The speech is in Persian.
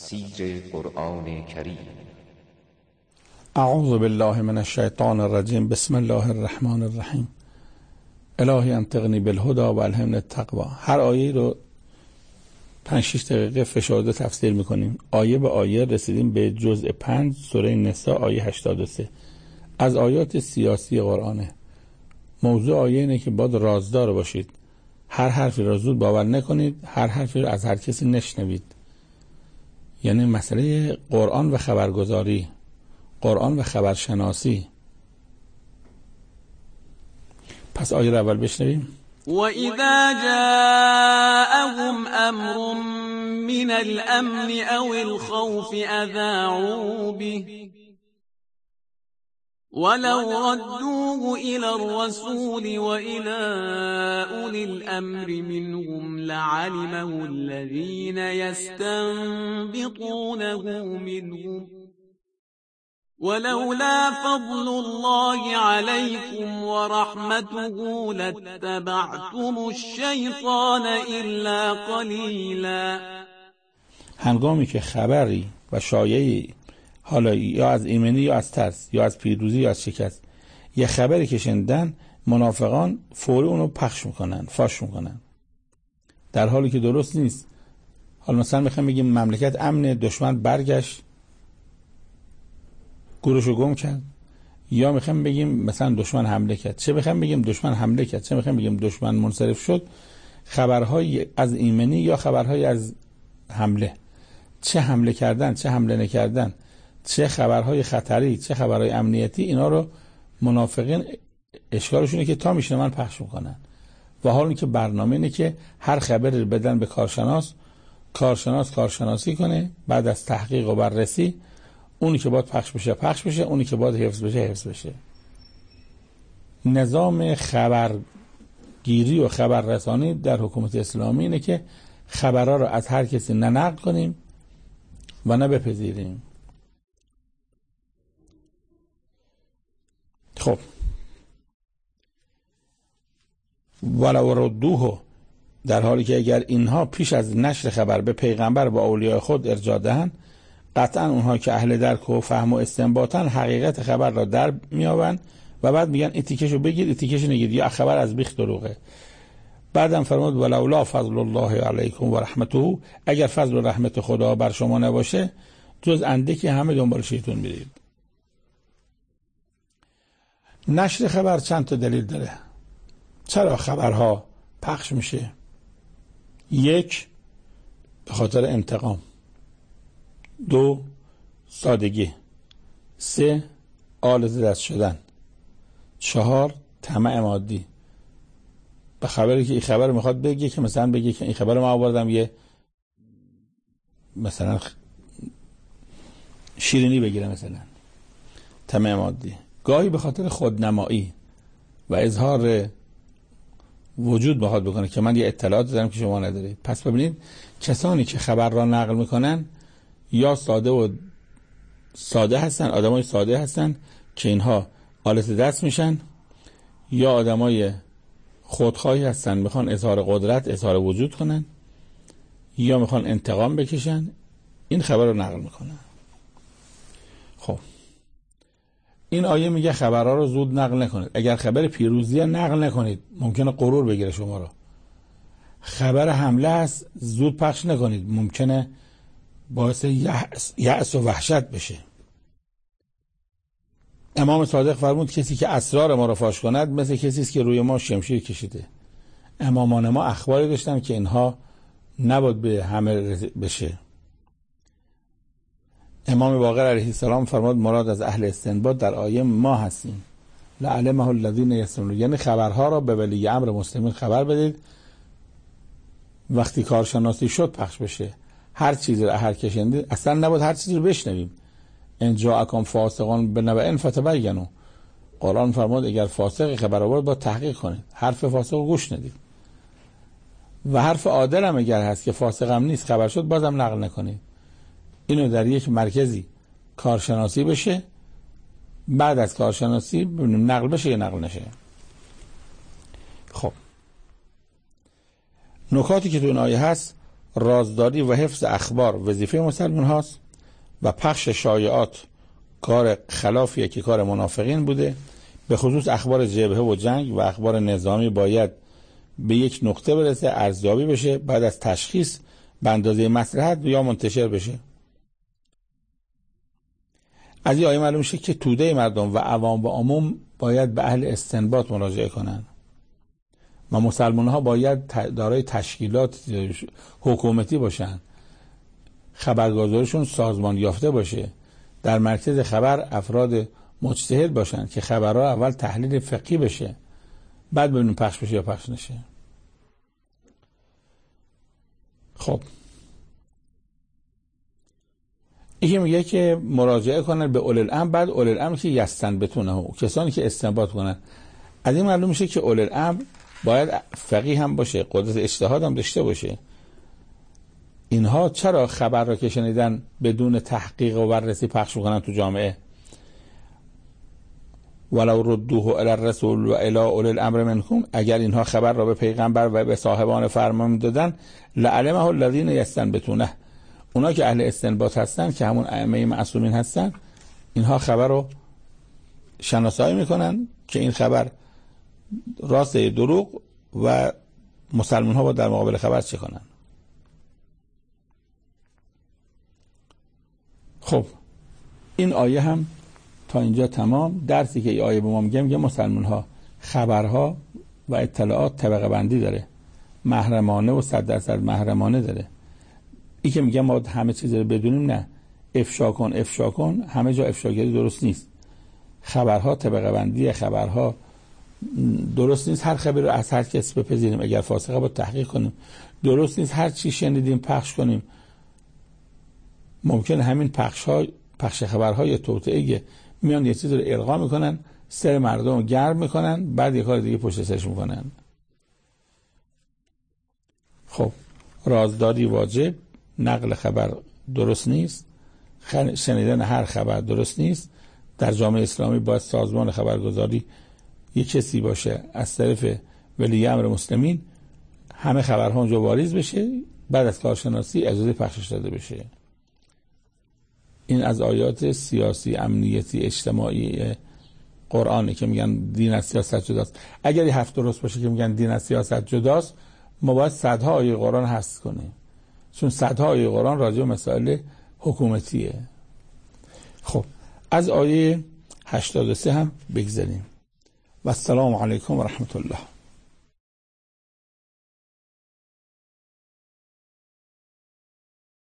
تفسیر قرآن کریم. اعوذ بالله من الشیطان الرجیم. بسم الله الرحمن الرحیم. الهی انطقنی بالهدی و الهمنی التقوی. هر آیه رو 5-6 دقیقه فشرده تفسیر میکنیم. آیه به آیه رسیدیم به جزء 5 سوره نساء آیه 83 از آیات سیاسی قرآنه. موضوع آیه اینه که باید رازدار باشید. هر حرفی را زود باور نکنید، هر حرفی را از هر کسی نشنوید. یعنی مسئله قرآن و خبرگزاری، قرآن و خبرشناسی. پس آیه را اول بشنویم. وَإِذَا جَاءَهُمْ أَمْرٌ مِّنَ الْأَمْنِ أَوِ الْخَوْفِ أَذَاعُوا بِهِ وَلَوْ رَدُّوهُ إِلَى الرَّسُولِ وَإِلَى أُولِي الْأَمْرِ مِنْهُمْ لَعَلِمَهُ الَّذِينَ يَسْتَنبِطُونَهُ مِنْهُمْ ولولا فضل الله عليكم ورحمته لاتبعتم الشيطان إلا قليلا. هنگامی که خبری و شایعی، حالا یا از ایمنی یا از ترس یا از پیروزی یا از شکست، یه خبری که شنیدن، منافقان فوری اونو پخش میکنن، فاش میکنن، در حالی که درست نیست. حالا مثلا میخوام بگیم مملکت امنه، دشمن برگشت گورشو گم کرد، یا میخوام بگیم مثلا دشمن حمله کرد. چه میخوام بگیم دشمن حمله کرد، چه میخوام بگیم دشمن منصرف شد. خبرهای از ایمنی یا خبرهای از حمله، چه حمله کردن چه حمله نکردن، چه خبرهای خطری چه خبرهای امنیتی، اینا رو منافقین اشکالشونه که تا میشنه من پخش میکنن. و حالا که برنامه اینه که هر خبری رو بدن به کارشناس کارشناسی کنه، بعد از تحقیق و بررسی اونی که باید پخش بشه، اونی که باید حفظ بشه. نظام خبرگیری و خبررسانی در حکومت اسلامی اینه که خبرها رو از هر کسی نه نقل کنیم و نه بپذیریم. خب ولو ردوه، در حالی که اگر اینها پیش از نشر خبر به پیغمبر و اولیاء خود ارجاع دهند، قطعا اونها که اهل درک و فهم و استنباطن حقیقت خبر را در میابن و بعد میگن این تیکشو بگیر، این تیکشو نگیر، یا خبر از بیخ دروغه. بعدم فرمود ولولا فضل الله علیکم و رحمته، اگر فضل و رحمت خدا بر شما نباشه جز انده که همه دنبال شیطان میرید. نشر خبر چند تا دلیل داره. چرا خبرها پخش میشه؟ 1 به خاطر انتقام، 2 سادگی، 3 آل ز دست شدن، 4 طمع مادی. به خبری که این خبر میخواد بگه که مثلا بگه که این خبر ما آوردم یه مثلا شیرینی بگیره، مثلا طمع مادی. گاهی به خاطر خودنمایی و اظهار وجود بخواد بکنه که من یه اطلاعات دارم که شما ندارید. پس ببینید کسانی که خبر را نقل میکنن یا ساده هستن، آدمای ساده هستن که اینها آلت دست میشن، یا آدمای خودخواهی هستن میخوان اظهار قدرت، اظهار وجود کنن، یا میخوان انتقام بکشن، این خبر رو نقل میکنن. خب این آیه میگه خبرها رو زود نقل نکنید. اگر خبر پیروزی نقل نکنید، ممکنه غرور بگیره شما رو. خبر حمله هست، زود پخش نکنید، ممکنه باعث یأس و وحشت بشه. امام صادق فرمود کسی که اسرار ما رو فاش کند مثل کسی است که روی ما شمشیر کشیده. امامان ما اخباری داشتن که اینها نباید به همه بشه. امام باقر علیه السلام فرمود مراد از اهل استنباط در آیه ما هستیم، لعلمه الذین یستنبطون، یعنی خبرها را به ولی امر مسلمین خبر بدید، وقتی کارشناسی شد پخش بشه. هر چیزی رو هر کشنده اصلا نباید هر چیزی رو بشنویم. ان جاءکم فاسقون بنبأ فتبینوا، قرآن فرمود اگر فاسق خبر آورد باید تحقیق کنید، حرف فاسق رو گوش ندید. و حرف عادل هم اگر هست که فاسق هم نیست خبر شد بازم نقل نکنید. اینو در یک مرکزی کارشناسی بشه، بعد از کارشناسی نقل بشه یا نقل نشه. خب نکاتی که تو این آیه هست، رازداری و حفظ اخبار وظیفه مسلمان هاست و پخش شایعات کار خلافیه که کار منافقین بوده. به خصوص اخبار جبهه و جنگ و اخبار نظامی باید به یک نقطه برسه، ارزیابی بشه، بعد از تشخیص به اندازه مصلحت یا منتشر بشه. از این آیه معلوم میشه که توده مردم و عوام و عموم باید به اهل استنباط مراجعه کنن و مسلمان ها باید دارای تشکیلات حکومتی باشن، خبرگزاریشون سازمان یافته باشه، در مرکز خبر افراد مجتهد باشن که خبرها اول تحلیل فقهی بشه، بعد ببینیم پخش بشه یا پخش نشه. خب یکی میگه که مراجعه کنن به اولی الامر، بعد اولی الامر که یستنبطونه، کسانی که استنباط کنن. از این معلوم میشه که اولی الامر باید فقیه هم باشه، قدرت اجتهاد هم داشته باشه. اینها چرا خبر را که شنیدن بدون تحقیق و بررسی پخش میکنن تو جامعه؟ ولو ردوه الی الرسول و الی اولی الامر منکم، اگر اینها خبر را به پیغمبر و به صاحبان فرمان دادن لعلمه الذین یستنبطونه، اونا که اهل استنباط هستن که همون ائمه معصومین هستن، اینها خبر رو شناسایی میکنن که این خبر راسته دروغ و مسلمان ها با در مقابل خبر چه کنن. خب این آیه هم تا اینجا تمام. درسی که این آیه به ما میگه مسلمان ها خبرها و اطلاعات طبقه بندی داره، محرمانه و 100% محرمانه داره. این که میگه ما همه چیز رو بدونیم، نه، افشا کن، همه جا افشاگری درست نیست. خبرها طبقه بندی، خبرها درست نیست هر خبری رو از هر کسی بپذیریم، اگر فاسقه با تحقیق کنیم. درست نیست هر چی شنیدیم پخش کنیم. ممکنه همین پخش خبرهای توطئه میان یه چیز رو القا میکنن، سر مردم رو گرم میکنن، بعد یه کار دیگه پشت سرش میکنن. خب رازداری واجب، نقل خبر درست نیست، شنیدن هر خبر درست نیست. در جامعه اسلامی باید سازمان خبرگزاری یک کسی باشه از طرف ولی امر مسلمین، همه خبرها اونجا واریز بشه، بعد از کارشناسی اجازه پخشش داده بشه. این از آیات سیاسی، امنیتی، اجتماعی قرآنه که میگن دین از سیاست جداست. اگر یه حرف درست باشه که میگن دین از سیاست جداست، ما باید صدها آیه قرآن حذف کنیم، چون صدها آیه قرآن راجع به مسائل حکومتیه. خب از آیه 83 هم بگذاریم. و السلام علیکم و رحمت الله.